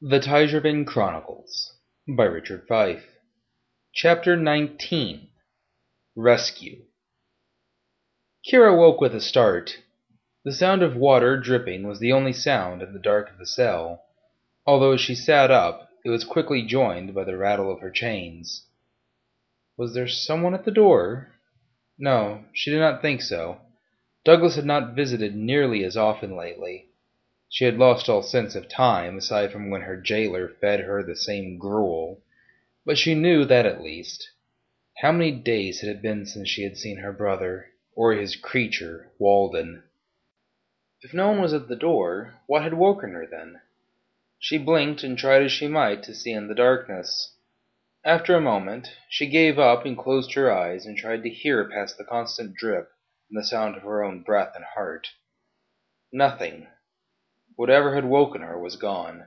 The Tigervin Chronicles by Richard Fife. Chapter 19. Rescue. Kira woke with a start. The sound of water dripping was the only sound in the dark of the cell. Although as she sat up, it was quickly joined by the rattle of her chains. Was there someone at the door? No, she did not think so. Douglas had not visited nearly as often lately. She had lost all sense of time, aside from when her jailer fed her the same gruel. But she knew that at least. How many days had it been since she had seen her brother, or his creature, Walden? If no one was at the door, what had woken her then? She blinked and tried as she might to see in the darkness. After a moment, she gave up and closed her eyes and tried to hear past the constant drip and the sound of her own breath and heart. Nothing. Whatever had woken her was gone.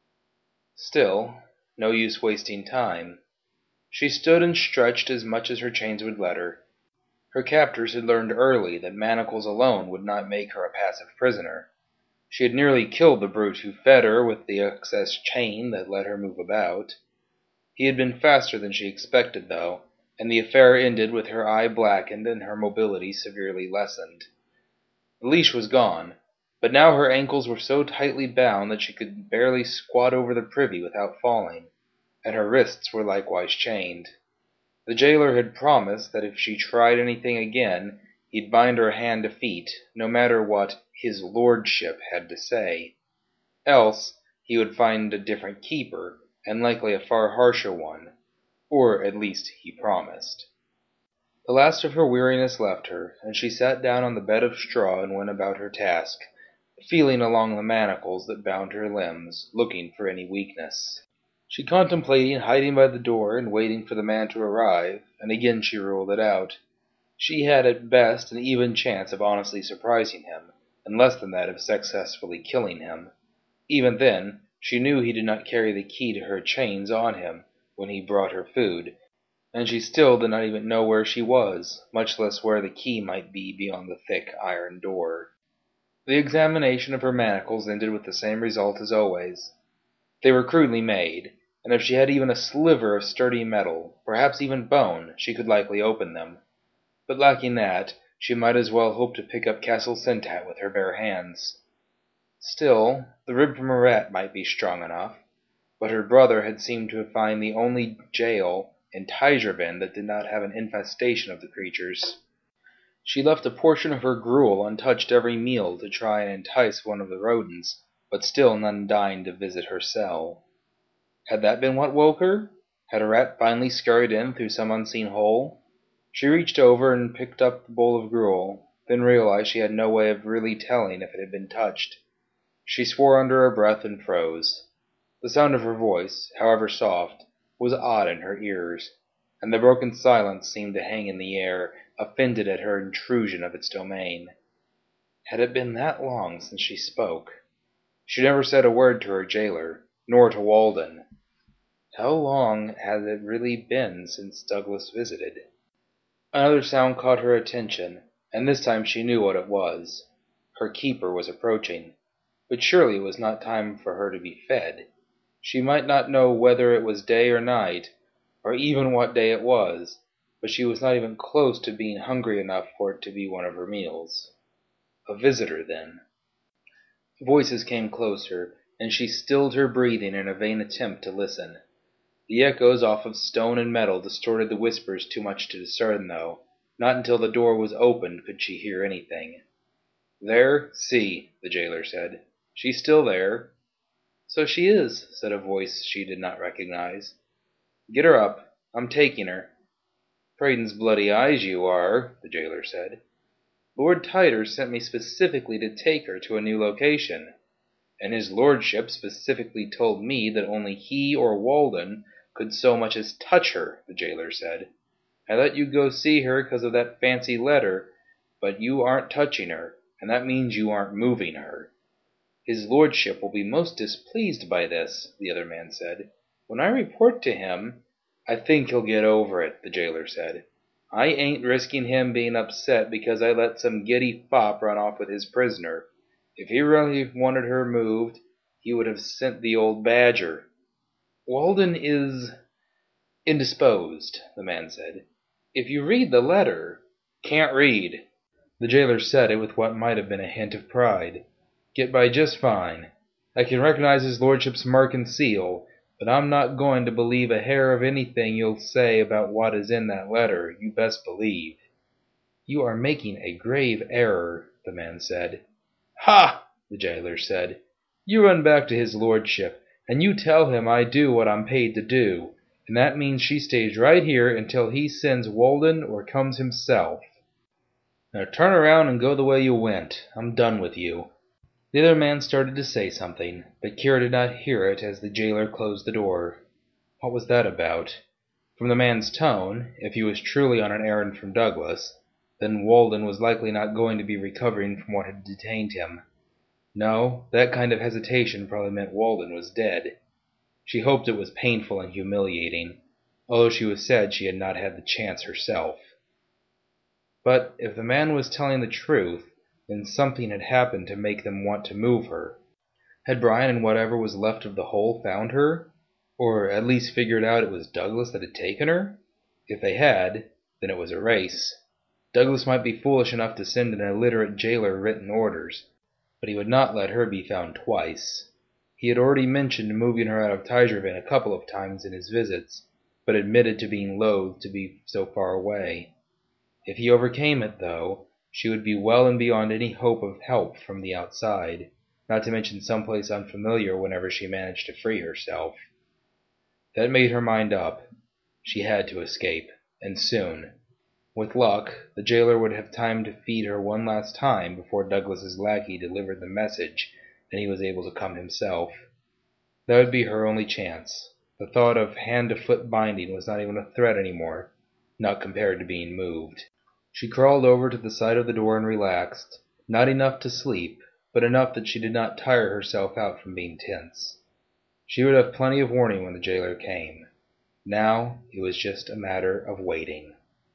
Still, no use wasting time. She stood and stretched as much as her chains would let her. Her captors had learned early that manacles alone would not make her a passive prisoner. She had nearly killed the brute who fed her with the excess chain that let her move about. He had been faster than she expected, though, and the affair ended with her eye blackened and her mobility severely lessened. The leash was gone, but now her ankles were so tightly bound that she could barely squat over the privy without falling, and her wrists were likewise chained. The jailer had promised that if she tried anything again, he'd bind her hand to feet, no matter what his lordship had to say. Else, he would find a different keeper, and likely a far harsher one, or at least he promised. The last of her weariness left her, and she sat down on the bed of straw and went about her task, feeling along the manacles that bound her limbs, looking for any weakness. She contemplated hiding by the door and waiting for the man to arrive, and again she ruled it out. She had at best an even chance of honestly surprising him, and less than that of successfully killing him. Even then, she knew he did not carry the key to her chains on him when he brought her food, and she still did not even know where she was, much less where the key might be beyond the thick iron door. The examination of her manacles ended with the same result as always. They were crudely made, and if she had even a sliver of sturdy metal, perhaps even bone, she could likely open them. But lacking that, she might as well hope to pick up Castle Sentat with her bare hands. Still, the rib from her rat might be strong enough, but her brother had seemed to find the only jail in Tigervin that did not have an infestation of the creatures. She left a portion of her gruel untouched every meal to try and entice one of the rodents, but still none deigned to visit her cell. Had that been what woke her? Had a rat finally scurried in through some unseen hole? She reached over and picked up the bowl of gruel, then realized she had no way of really telling if it had been touched. She swore under her breath and froze. The sound of her voice, however soft, was odd in her ears, and the broken silence seemed to hang in the air, offended at her intrusion of its domain. Had it been that long since she spoke? She never said a word to her jailer, nor to Walden. How long had it really been since Douglas visited? Another sound caught her attention, and this time she knew what it was. Her keeper was approaching. But surely it was not time for her to be fed. She might not know whether it was day or night, or even what day it was, but she was not even close to being hungry enough for it to be one of her meals. A visitor, then. Voices came closer, and she stilled her breathing in a vain attempt to listen. The echoes off of stone and metal distorted the whispers too much to discern, though. Not until the door was opened could she hear anything. "There, see," the jailer said. "She's still there." "So she is," said a voice she did not recognize. "Get her up. I'm taking her." "Praden's bloody eyes you are," the jailer said. "Lord Tyder sent me specifically to take her to a new location. And his lordship specifically told me that only he or Walden could so much as touch her," the jailer said. "I let you go see her because of that fancy letter, but you aren't touching her, and that means you aren't moving her." "His lordship will be most displeased by this," the other man said. "When I report to him—" "I think he'll get over it," the jailer said. "I ain't risking him being upset because I let some giddy fop run off with his prisoner. If he really wanted her moved, he would have sent the old badger. Walden is indisposed, the man said. If you read the letter... Can't read. The jailer said it with what might have been a hint of pride. Get by just fine. I can recognize his lordship's mark and seal, but I'm not going to believe a hair of anything you'll say about what is in that letter, you best believe. You are making a grave error, the man said. Ha! The jailer said. You run back to his lordship, and you tell him I do what I'm paid to do, and that means she stays right here until he sends Walden or comes himself. Now turn around and go the way you went. I'm done with you. The other man started to say something, but Kira did not hear it as the jailer closed the door. What was that about? From the man's tone, if he was truly on an errand from Douglas, then Walden was likely not going to be recovering from what had detained him. No, that kind of hesitation probably meant Walden was dead. She hoped it was painful and humiliating, although she was sad she had not had the chance herself. But if the man was telling the truth, then something had happened to make them want to move her. Had Brian and whatever was left of the hole found her? Or at least figured out it was Douglas that had taken her? If they had, then it was a race. Douglas might be foolish enough to send an illiterate jailer written orders, but he would not let her be found twice. He had already mentioned moving her out of Tigerville a couple of times in his visits, but admitted to being loath to be so far away. If he overcame it, though, she would be well and beyond any hope of help from the outside, not to mention someplace unfamiliar whenever she managed to free herself. That made her mind up. She had to escape, and soon. With luck, the jailer would have time to feed her one last time before Douglas's lackey delivered the message and he was able to come himself. That would be her only chance. The thought of hand-to-foot binding was not even a threat anymore, not compared to being moved. She crawled over to the side of the door and relaxed, not enough to sleep, but enough that she did not tire herself out from being tense. She would have plenty of warning when the jailer came. Now it was just a matter of waiting.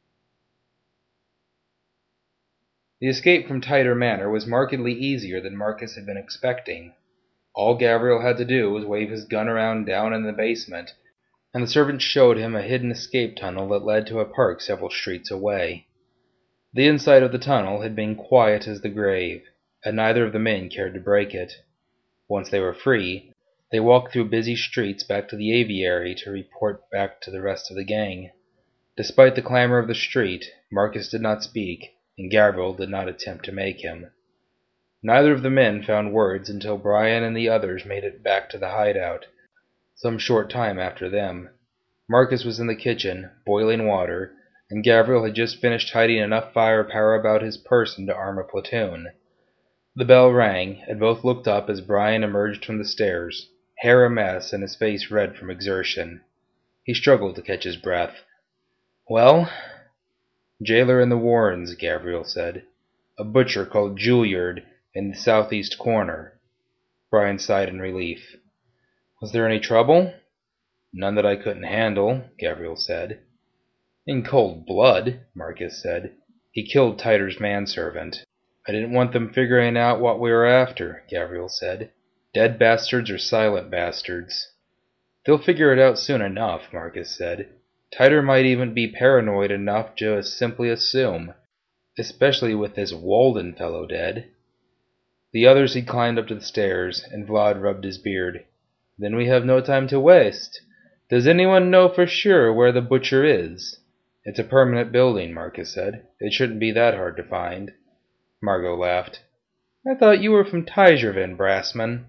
The escape from Tyder Manor was markedly easier than Marcus had been expecting. All Gabriel had to do was wave his gun around down in the basement, and the servant showed him a hidden escape tunnel that led to a park several streets away. The inside of the tunnel had been quiet as the grave, and neither of the men cared to break it. Once they were free, they walked through busy streets back to the aviary to report back to the rest of the gang. Despite the clamor of the street, Marcus did not speak, and Gabriel did not attempt to make him. Neither of the men found words until Brian and the others made it back to the hideout, some short time after them. Marcus was in the kitchen, boiling water, and Gabriel had just finished hiding enough firepower about his person to arm a platoon. The bell rang, and both looked up as Brian emerged from the stairs, hair a mess and his face red from exertion. He struggled to catch his breath. "Well?" "Jailer in the Warrens," Gabriel said. "A butcher called Juilliard in the southeast corner." Brian sighed in relief. "Was there any trouble?" "None that I couldn't handle," Gabriel said. "In cold blood," Marcus said. "He killed Tyder's manservant." "I didn't want them figuring out what we were after," Gabriel said. "Dead bastards or silent bastards." "They'll figure it out soon enough," Marcus said. "Tyder might even be paranoid enough to simply assume, especially with this Walden fellow dead." The others had climbed up to the stairs, and Vlad rubbed his beard. "Then we have no time to waste. Does anyone know for sure where the butcher is?" "It's a permanent building," Marcus said. "It shouldn't be that hard to find." Margot laughed. "I thought you were from Tigerville, Brassman."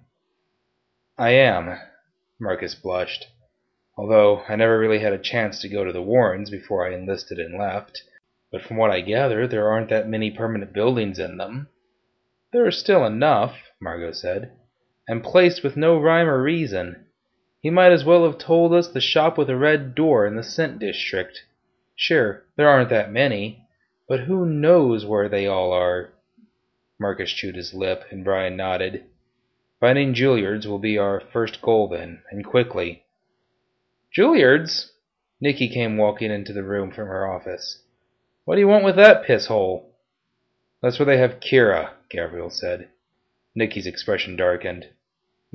"I am." Marcus blushed. "Although I never really had a chance to go to the Warrens before I enlisted and left. But from what I gather, there aren't that many permanent buildings in them." "There are still enough," Margot said, "and placed with no rhyme or reason. He might as well have told us the shop with a red door in the Scent District. Sure, there aren't that many, but who knows where they all are?" Marcus chewed his lip, and Brian nodded. "Finding Juilliard's will be our first goal then, and quickly." "Juilliard's?" Nikki came walking into the room from her office. "What do you want with that piss-hole?" "That's where they have Kira," Gabriel said. Nikki's expression darkened.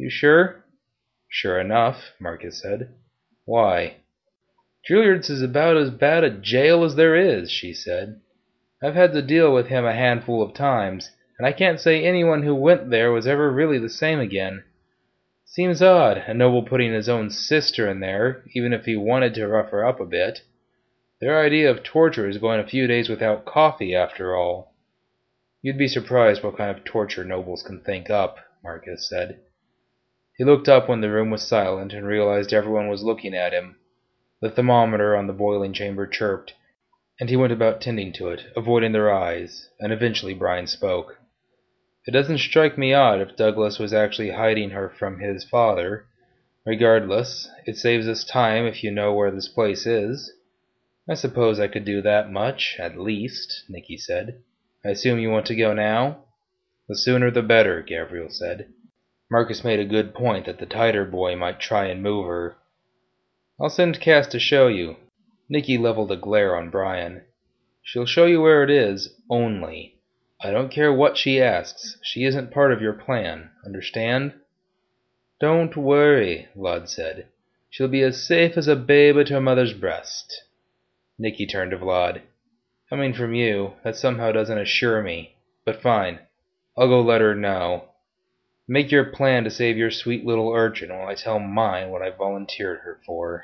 You sure? Sure enough, Marcus said. Why? Juilliard's is about as bad a jail as there is, she said. I've had to deal with him a handful of times, and I can't say anyone who went there was ever really the same again. Seems odd, a noble putting his own sister in there, even if he wanted to rough her up a bit. Their idea of torture is going a few days without coffee, after all. You'd be surprised what kind of torture nobles can think up, Marcus said. He looked up when the room was silent and realized everyone was looking at him. The thermometer on the boiling chamber chirped, and he went about tending to it, avoiding their eyes, and eventually Brian spoke. It doesn't strike me odd if Douglas was actually hiding her from his father. Regardless, it saves us time if you know where this place is. I suppose I could do that much, at least, Nicky said. I assume you want to go now? The sooner the better, Gabriel said. Marcus made a good point that the Tighter boy might try and move her. I'll send Cass to show you. Nicky leveled a glare on Brian. She'll show you where it is, only. I don't care what she asks. She isn't part of your plan. Understand? Don't worry, Vlad said. She'll be as safe as a babe at her mother's breast. Nicky turned to Vlad. Coming from you, that somehow doesn't assure me. But fine. I'll go let her know. Make your plan to save your sweet little urchin while I tell mine what I volunteered her for.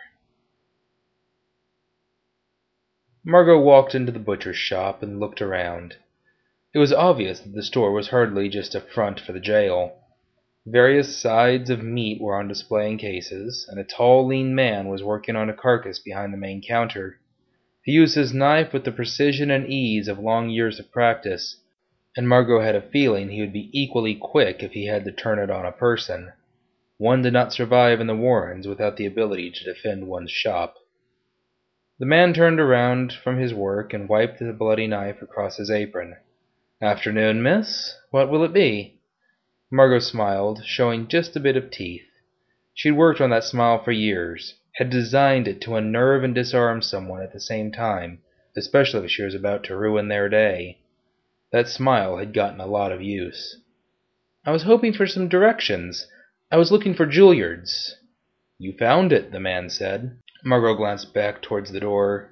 Margot walked into the butcher's shop and looked around. It was obvious that the store was hardly just a front for the jail. Various sides of meat were on display in cases, and a tall, lean man was working on a carcass behind the main counter. He used his knife with the precision and ease of long years of practice, and Margot had a feeling he would be equally quick if he had to turn it on a person. One did not survive in the Warrens without the ability to defend one's shop. The man turned around from his work and wiped the bloody knife across his apron. Afternoon, miss. What will it be? Margot smiled, showing just a bit of teeth. She'd worked on that smile for years, had designed it to unnerve and disarm someone at the same time, especially if she was about to ruin their day. That smile had gotten a lot of use. I was hoping for some directions. I was looking for Juilliard's. You found it, the man said. Margot glanced back towards the door.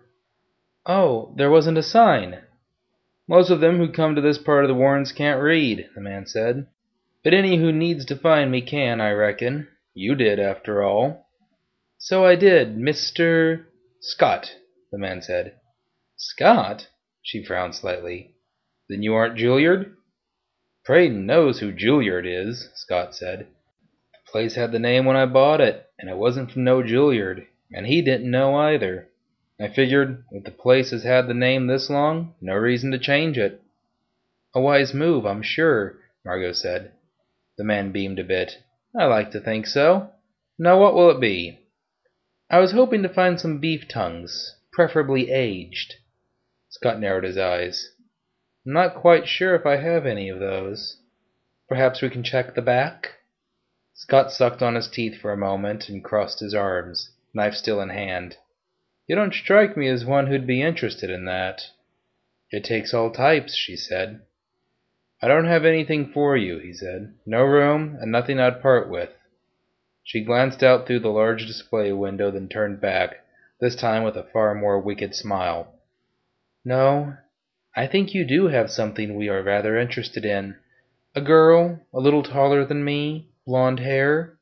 Oh, there wasn't a sign. Most of them who come to this part of the Warrens can't read, the man said. But any who needs to find me can, I reckon. You did, after all. So I did, Mr. Scott, the man said. Scott? She frowned slightly. Then you aren't Juilliard? Braden knows who Juilliard is, Scott said. The place had the name when I bought it, and it wasn't from no Juilliard, and he didn't know either. I figured, if the place has had the name this long, no reason to change it. A wise move, I'm sure, Margot said. The man beamed a bit. I like to think so. Now what will it be? I was hoping to find some beef tongues, preferably aged. Scott narrowed his eyes. I'm not quite sure if I have any of those. Perhaps we can check the back? Scott sucked on his teeth for a moment and crossed his arms, knife still in hand. You don't strike me as one who'd be interested in that. It takes all types, she said. I don't have anything for you, he said. No room, and nothing I'd part with. She glanced out through the large display window, then turned back, this time with a far more wicked smile. No, I think you do have something we are rather interested in. A girl, a little taller than me, blonde hair.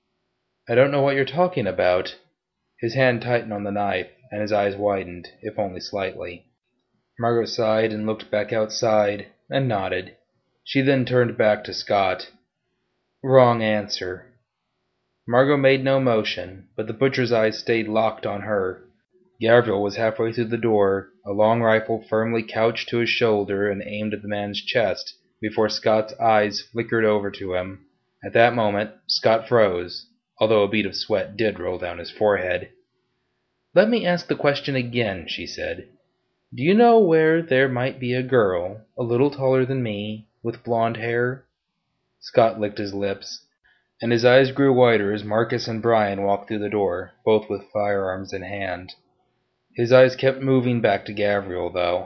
I don't know what you're talking about. His hand tightened on the knife, and his eyes widened, if only slightly. Margot sighed and looked back outside, and nodded. She then turned back to Scott. Wrong answer. Margot made no motion, but the butcher's eyes stayed locked on her. Gabriel was halfway through the door, a long rifle firmly couched to his shoulder and aimed at the man's chest, before Scott's eyes flickered over to him. At that moment, Scott froze, although a bead of sweat did roll down his forehead. Let me ask the question again, she said. Do you know where there might be a girl, a little taller than me, with blonde hair? Scott licked his lips, and his eyes grew wider as Marcus and Brian walked through the door, both with firearms in hand. His eyes kept moving back to Gabriel, though.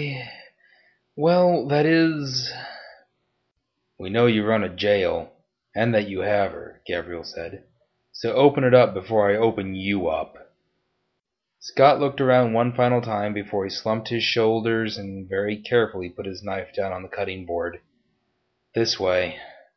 Well, that is... We know you run a jail. "And that you have her," Gabriel said. "So open it up before I open you up." Scott looked around one final time before he slumped his shoulders and very carefully put his knife down on the cutting board. "This way."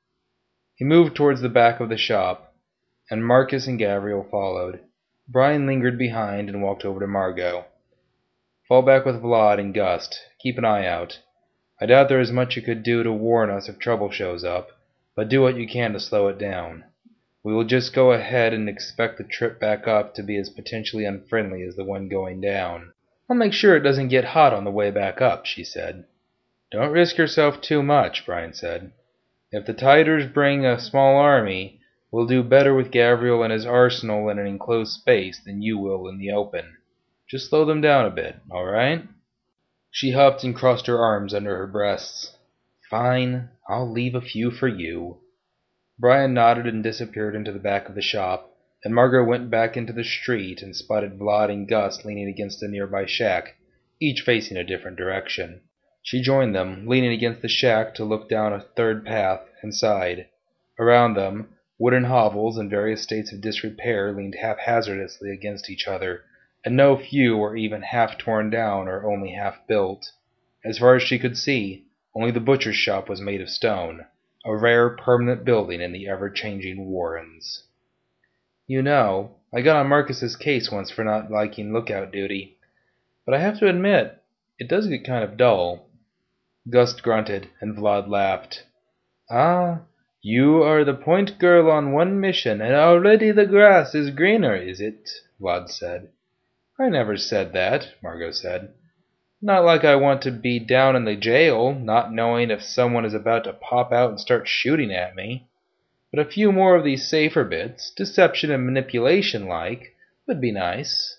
He moved towards the back of the shop, and Marcus and Gabriel followed. Brian lingered behind and walked over to Margot. "Fall back with Vlad and Gust. Keep an eye out. I doubt there is much you could do to warn us if trouble shows up, but do what you can to slow it down. We will just go ahead and expect the trip back up to be as potentially unfriendly as the one going down." "I'll make sure it doesn't get hot on the way back up," she said. "Don't risk yourself too much," Brian said. "If the Tiders bring a small army, we'll do better with Gabriel and his arsenal in an enclosed space than you will in the open. Just slow them down a bit, all right?" She huffed and crossed her arms under her breasts. "Fine, I'll leave a few for you." Brian nodded and disappeared into the back of the shop, and Margot went back into the street and spotted Vlad and Gus leaning against a nearby shack, each facing a different direction. She joined them, leaning against the shack to look down a third path, and sighed. Around them, wooden hovels in various states of disrepair leaned haphazardly against each other, and no few were even half torn down or only half built. As far as she could see, only the butcher's shop was made of stone, a rare permanent building in the ever-changing Warrens. "You know, I got on Marcus's case once for not liking lookout duty, but I have to admit, it does get kind of dull." Gust grunted, and Vlad laughed. "Ah, you are the point girl on one mission, and already the grass is greener, is it?" Vlad said. "I never said that," Margot said. "Not like I want to be down in the jail, not knowing if someone is about to pop out and start shooting at me. But a few more of these safer bits, deception and manipulation like, would be nice."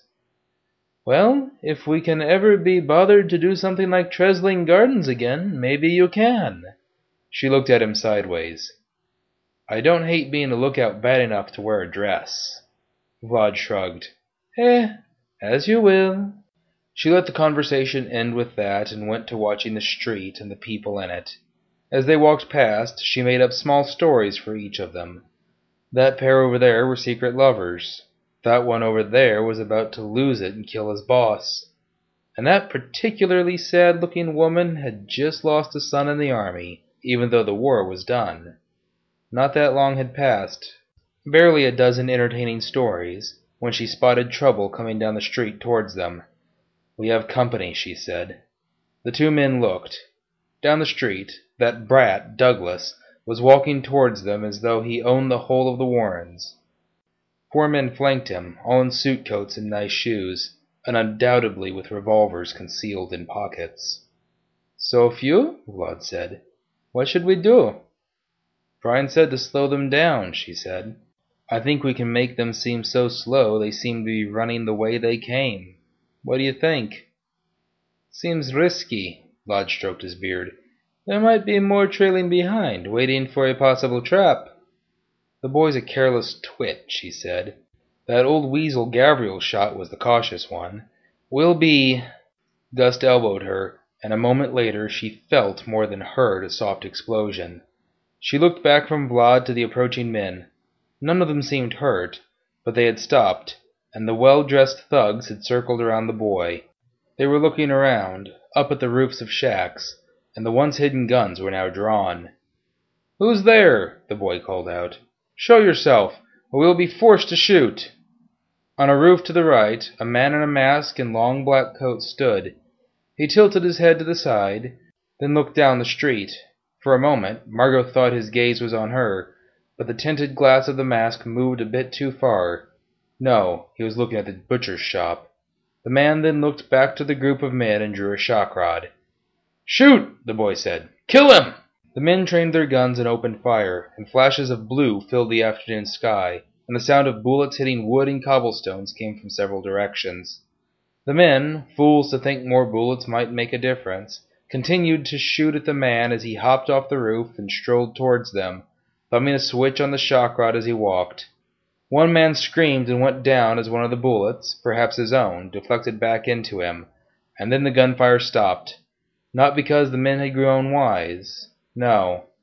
"Well, if we can ever be bothered to do something like Tresling Gardens again, maybe you can." She looked at him sideways. "I don't hate being a lookout bad enough to wear a dress." Vlad shrugged. As you will." She let the conversation end with that and went to watching the street and the people in it. As they walked past, she made up small stories for each of them. That pair over there were secret lovers. That one over there was about to lose it and kill his boss. And that particularly sad-looking woman had just lost a son in the army, even though the war was done. Not that long had passed, barely a dozen entertaining stories, when she spotted trouble coming down the street towards them. "We have company," she said. The two men looked. Down the street, that brat, Douglas, was walking towards them as though he owned the whole of the Warrens. 4 men flanked him, all in suit coats and nice shoes, and undoubtedly with revolvers concealed in pockets. "So few?" Vlad said. "What should we do?" "Brian said to slow them down," she said. "I think we can make them seem so slow they seem to be running the way they came. What do you think?" "Seems risky." Vlad stroked his beard. "There might be more trailing behind, waiting for a possible trap." "The boy's a careless twit," she said. "That old weasel Gabriel shot was the cautious one. We'll be—" Gust elbowed her, and a moment later she felt more than heard a soft explosion. She looked back from Vlad to the approaching men. None of them seemed hurt, but they had stopped, and the well-dressed thugs had circled around the boy. They were looking around, up at the roofs of shacks, and the once hidden guns were now drawn. "Who's there?" the boy called out. "Show yourself, or we will be forced to shoot." On a roof to the right, a man in a mask and long black coat stood. He tilted his head to the side, then looked down the street. For a moment, Margot thought his gaze was on her, but the tinted glass of the mask moved a bit too far. No, he was looking at the butcher's shop. The man then looked back to the group of men and drew a shock rod. "Shoot!" the boy said. "Kill him!" The men trained their guns and opened fire, and flashes of blue filled the afternoon sky, and the sound of bullets hitting wood and cobblestones came from several directions. The men, fools to think more bullets might make a difference, continued to shoot at the man as he hopped off the roof and strolled towards them, thumbing a switch on the shock rod as he walked. One man screamed and went down as one of the bullets, perhaps his own, deflected back into him, and then the gunfire stopped. Not because the men had grown wise. No.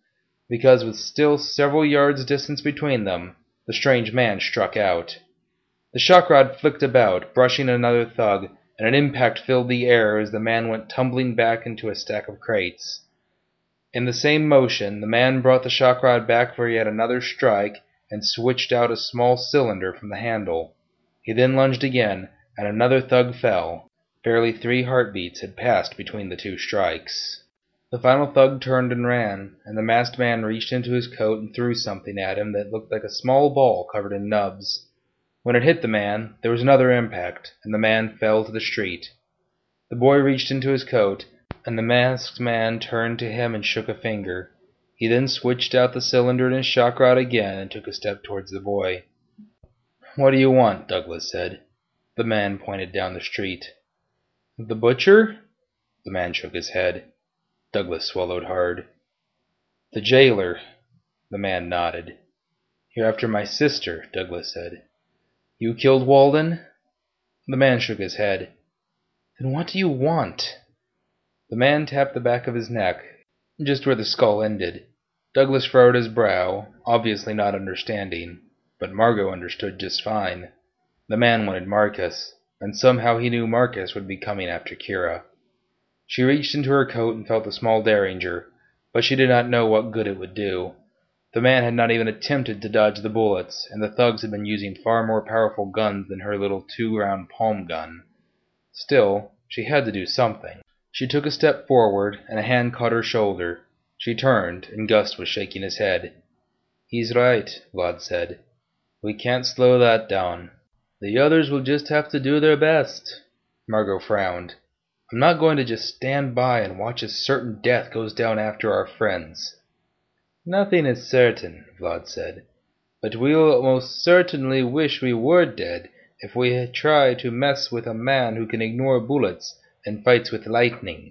because with still several yards distance between them, the strange man struck out. The shock rod flicked about, brushing another thug, and an impact filled the air as the man went tumbling back into a stack of crates. In the same motion, the man brought the shock rod back for yet another strike and switched out a small cylinder from the handle. He then lunged again, and another thug fell. Barely 3 heartbeats had passed between the 2 strikes. The final thug turned and ran, and the masked man reached into his coat and threw something at him that looked like a small ball covered in nubs. When it hit the man, there was another impact, and the man fell to the street. The boy reached into his coat, and the masked man turned to him and shook a finger. He then switched out the cylinder in his shock rod again and took a step towards the boy. "What do you want?" Douglas said. The man pointed down the street. "The butcher?" The man shook his head. Douglas swallowed hard. "The jailer." The man nodded. "You're after my sister," Douglas said. "You killed Walden?" The man shook his head. "Then what do you want?" The man tapped the back of his neck, just where the skull ended. Douglas furrowed his brow, obviously not understanding, but Margot understood just fine. The man wanted Marcus, and somehow he knew Marcus would be coming after Kira. She reached into her coat and felt the small derringer, but she did not know what good it would do. The man had not even attempted to dodge the bullets, and the thugs had been using far more powerful guns than her little 2-round palm gun. Still, she had to do something. She took a step forward, and a hand caught her shoulder. She turned, and Gus was shaking his head. "He's right," Vlad said. "We can't slow that down. The others will just have to do their best." Margot frowned. "I'm not going to just stand by and watch as certain death goes down after our friends." "Nothing is certain," Vlad said. "But we'll most certainly wish we were dead if we try to mess with a man who can ignore bullets and fights with lightning."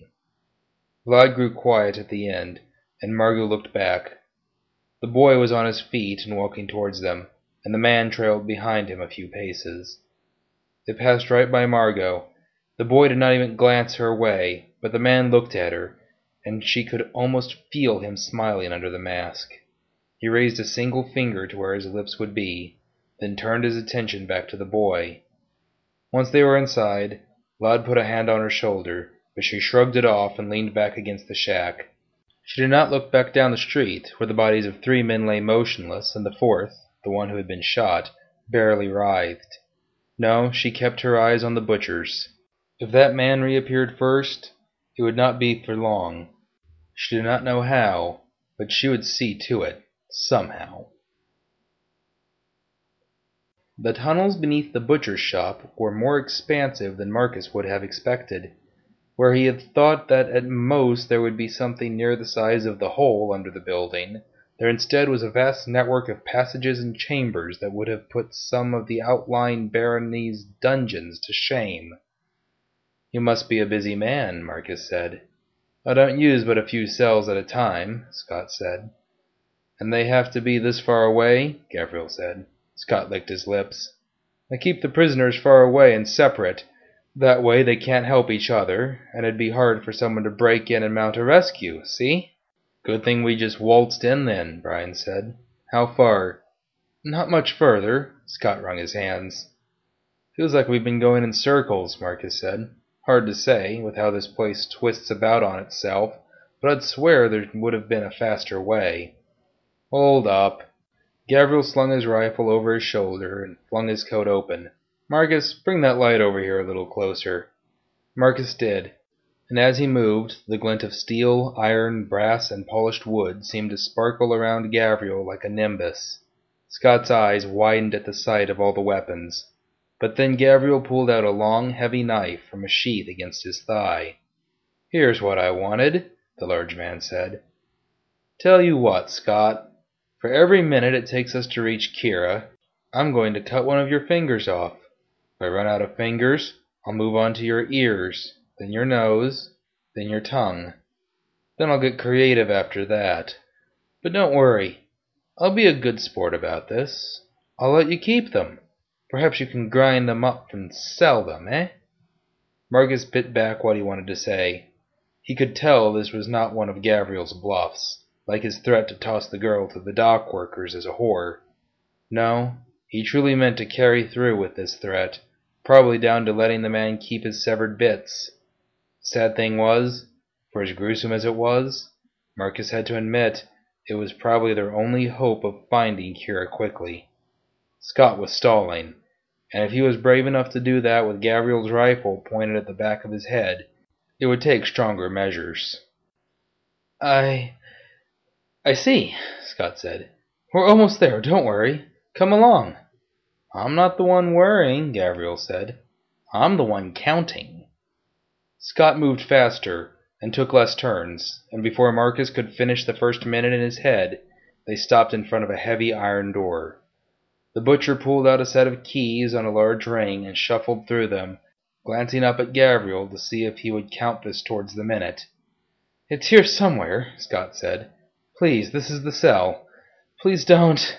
Vlad grew quiet at the end, and Margot looked back. The boy was on his feet and walking towards them, and the man trailed behind him a few paces. They passed right by Margot. The boy did not even glance her way, but the man looked at her, and she could almost feel him smiling under the mask. He raised a single finger to where his lips would be, then turned his attention back to the boy. Once they were inside, Vlad put a hand on her shoulder, but she shrugged it off and leaned back against the shack. She did not look back down the street, where the bodies of 3 men lay motionless, and the 4th, the one who had been shot, barely writhed. No, she kept her eyes on the butchers. If that man reappeared first, it would not be for long. She did not know how, but she would see to it, somehow. The tunnels beneath the butcher's shop were more expansive than Marcus would have expected. Where he had thought that at most there would be something near the size of the hole under the building, there instead was a vast network of passages and chambers that would have put some of the outlying baronies' dungeons to shame. "You must be a busy man," Marcus said. "I don't use but a few cells at a time," Scott said. "And they have to be this far away?" Gabriel said. Scott licked his lips. "I keep the prisoners far away and separate. That way they can't help each other, and it'd be hard for someone to break in and mount a rescue, see?" "Good thing we just waltzed in then," Brian said. "How far?" "Not much further." Scott wrung his hands. "Feels like we've been going in circles," Marcus said. "Hard to say, with how this place twists about on itself, but I'd swear there would have been a faster way." "Hold up." Gabriel slung his rifle over his shoulder and flung his coat open. "Marcus, bring that light over here a little closer." Marcus did, and as he moved, the glint of steel, iron, brass, and polished wood seemed to sparkle around Gabriel like a nimbus. Scott's eyes widened at the sight of all the weapons, but then Gabriel pulled out a long, heavy knife from a sheath against his thigh. "Here's what I wanted," the large man said. "Tell you what, Scott. For every minute it takes us to reach Kira, I'm going to cut one of your fingers off. If I run out of fingers, I'll move on to your ears, then your nose, then your tongue. Then I'll get creative after that. But don't worry. I'll be a good sport about this. I'll let you keep them. Perhaps you can grind them up and sell them, eh?" Marcus bit back what he wanted to say. He could tell this was not one of Gabriel's bluffs. like his threat to toss the girl to the dock workers as a whore. No, he truly meant to carry through with this threat, probably down to letting the man keep his severed bits. Sad thing was, for as gruesome as it was, Marcus had to admit it was probably their only hope of finding Kira quickly. Scott was stalling, and if he was brave enough to do that with Gabriel's rifle pointed at the back of his head, it would take stronger measures. I see, Scott said. We're almost there, don't worry. Come along. I'm not the one worrying, Gabriel said. I'm the one counting. Scott moved faster and took less turns, and before Marcus could finish the first minute in his head, they stopped in front of a heavy iron door. The butcher pulled out a set of keys on a large ring and shuffled through them, glancing up at Gabriel to see if he would count this towards the minute. It's here somewhere, Scott said. Please, this is the cell. Please don't.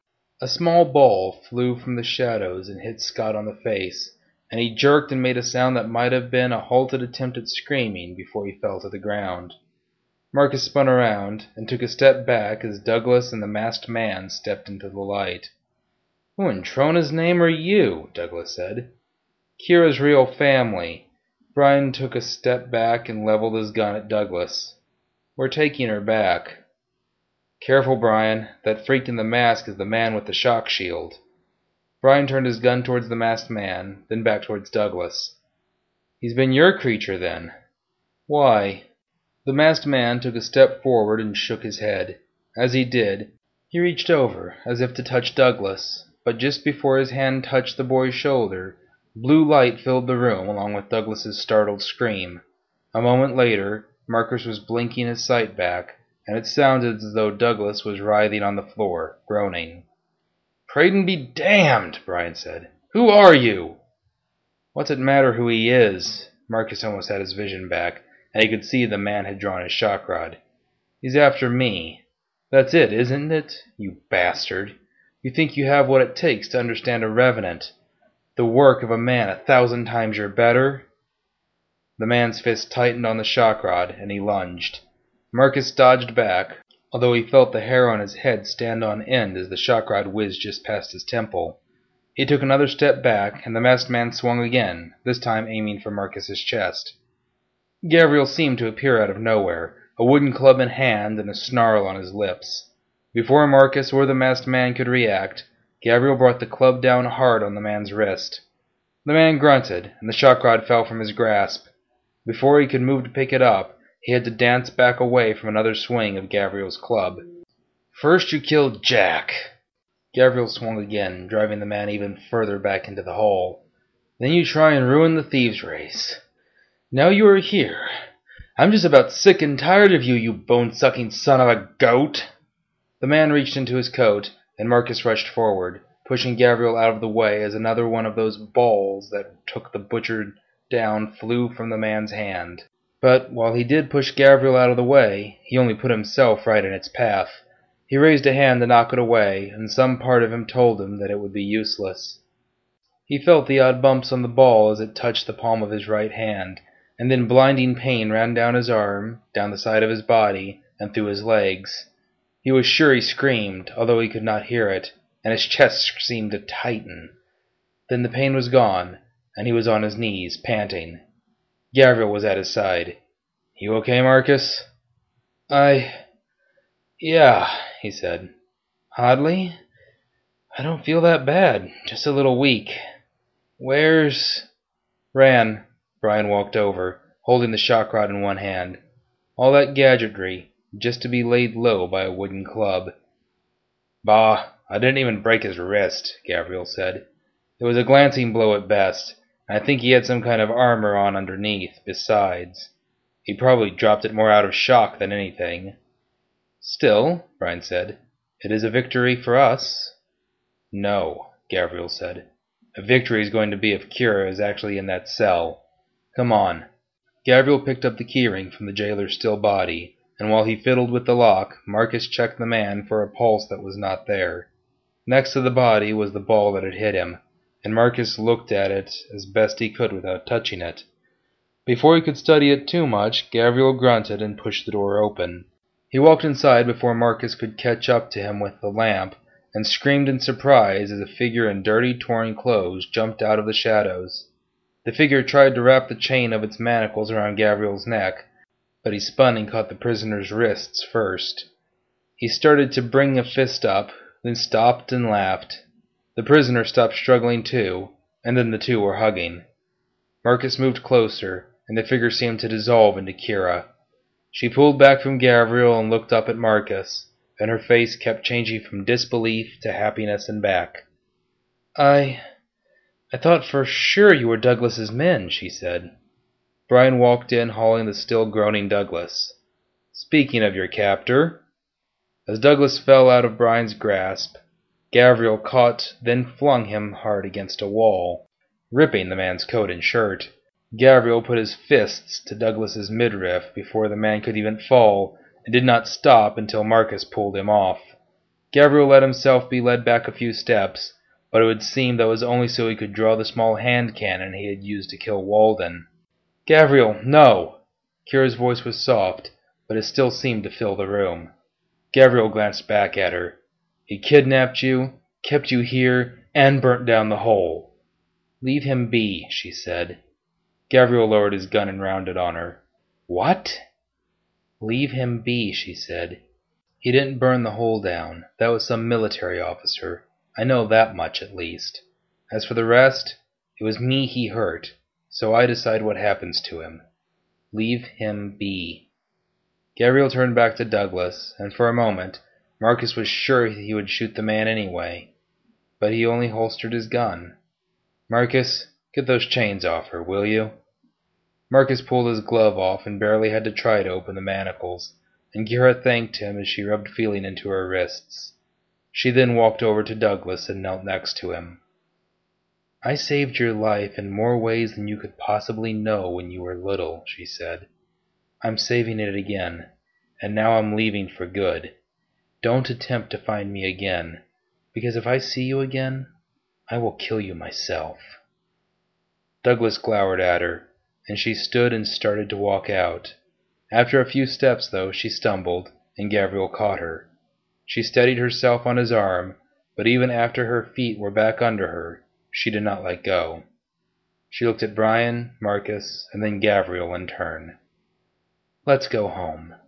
A small ball flew from the shadows and hit Scott on the face, and he jerked and made a sound that might have been a halted attempt at screaming before he fell to the ground. Marcus spun around and took a step back as Douglas and the masked man stepped into the light. Who in Trona's name are you? Douglas said. Kira's real family. Brian took a step back and leveled his gun at Douglas. We're taking her back. Careful, Brian. That freak in the mask is the man with the shock shield. Brian turned his gun towards the masked man, then back towards Douglas. He's been your creature, then. Why? The masked man took a step forward and shook his head. As he did, he reached over, as if to touch Douglas, but just before his hand touched the boy's shoulder, blue light filled the room along with Douglas's startled scream. A moment later, Marcus was blinking his sight back, and it sounded as though Douglas was writhing on the floor, groaning. Pradon be damned, Brian said. Who are you? What's it matter who he is? Marcus almost had his vision back, and he could see the man had drawn his shock rod. He's after me. That's it, isn't it, you bastard? You think you have what it takes to understand a revenant? The work of a man 1,000 times your better? The man's fist tightened on the shock rod, and he lunged. Marcus dodged back, although he felt the hair on his head stand on end as the shock rod whizzed just past his temple. He took another step back, and the masked man swung again, this time aiming for Marcus's chest. Gabriel seemed to appear out of nowhere, a wooden club in hand and a snarl on his lips. Before Marcus or the masked man could react, Gabriel brought the club down hard on the man's wrist. The man grunted, and the shock rod fell from his grasp. Before he could move to pick it up, he had to dance back away from another swing of Gabriel's club. First you killed Jack. Gabriel swung again, driving the man even further back into the hole. Then you try and ruin the thieves' race. Now you are here. I'm just about sick and tired of you, you bone-sucking son of a goat. The man reached into his coat, and Marcus rushed forward, pushing Gabriel out of the way as another one of those balls that took the butcher down flew from the man's hand. But while he did push Gabriel out of the way, he only put himself right in its path. He raised a hand to knock it away, and some part of him told him that it would be useless. He felt the odd bumps on the ball as it touched the palm of his right hand, and then blinding pain ran down his arm, down the side of his body, and through his legs. He was sure he screamed, although he could not hear it, and his chest seemed to tighten. Then the pain was gone, and he was on his knees, panting. Gabriel was at his side. You okay, Marcus? Yeah, he said. Oddly, I don't feel that bad, just a little weak. Where's... Ran. Brian walked over, holding the shock rod in one hand. All that gadgetry, just to be laid low by a wooden club. Bah, I didn't even break his wrist, Gabriel said. It was a glancing blow at best, and I think he had some kind of armor on underneath, besides. He probably dropped it more out of shock than anything. Still, Brian said, it is a victory for us. No, Gabriel said. A victory is going to be if Kira is actually in that cell. Come on. Gabriel picked up the keyring from the jailer's still body, and while he fiddled with the lock, Marcus checked the man for a pulse that was not there. Next to the body was the ball that had hit him, and Marcus looked at it as best he could without touching it. Before he could study it too much, Gabriel grunted and pushed the door open. He walked inside before Marcus could catch up to him with the lamp, and screamed in surprise as a figure in dirty, torn clothes jumped out of the shadows. The figure tried to wrap the chain of its manacles around Gabriel's neck, but he spun and caught the prisoner's wrists first. He started to bring a fist up, then stopped and laughed. The prisoner stopped struggling too, and then the two were hugging. Marcus moved closer, and the figure seemed to dissolve into Kira. She pulled back from Gabriel and looked up at Marcus, and her face kept changing from disbelief to happiness and back. I thought for sure you were Douglas's men, she said. Brian walked in, hauling the still groaning Douglas. Speaking of your captor. As Douglas fell out of Brian's grasp, Gabriel caught, then flung him hard against a wall, ripping the man's coat and shirt. Gabriel put his fists to Douglas's midriff before the man could even fall, and did not stop until Marcus pulled him off. Gabriel let himself be led back a few steps, but it would seem that was only so he could draw the small hand cannon he had used to kill Walden. Gabriel, no! Kira's voice was soft, but it still seemed to fill the room. Gabriel glanced back at her. He kidnapped you, kept you here, and burnt down the hole. Leave him be, she said. Gabriel lowered his gun and rounded on her. What? Leave him be, she said. He didn't burn the hole down. That was some military officer. I know that much, at least. As for the rest, it was me he hurt, so I decide what happens to him. Leave him be. Gabriel turned back to Douglas, and for a moment, Marcus was sure he would shoot the man anyway. But he only holstered his gun. Marcus, get those chains off her, will you? Marcus pulled his glove off and barely had to try to open the manacles, and Kira thanked him as she rubbed feeling into her wrists. She then walked over to Douglas and knelt next to him. I saved your life in more ways than you could possibly know when you were little, she said. I'm saving it again, and now I'm leaving for good. Don't attempt to find me again, because if I see you again, I will kill you myself. Douglas glowered at her, and she stood and started to walk out. After a few steps, though, she stumbled, and Gabriel caught her. She steadied herself on his arm, but even after her feet were back under her, she did not let go. She looked at Brian, Marcus, and then Gabriel in turn. Let's go home.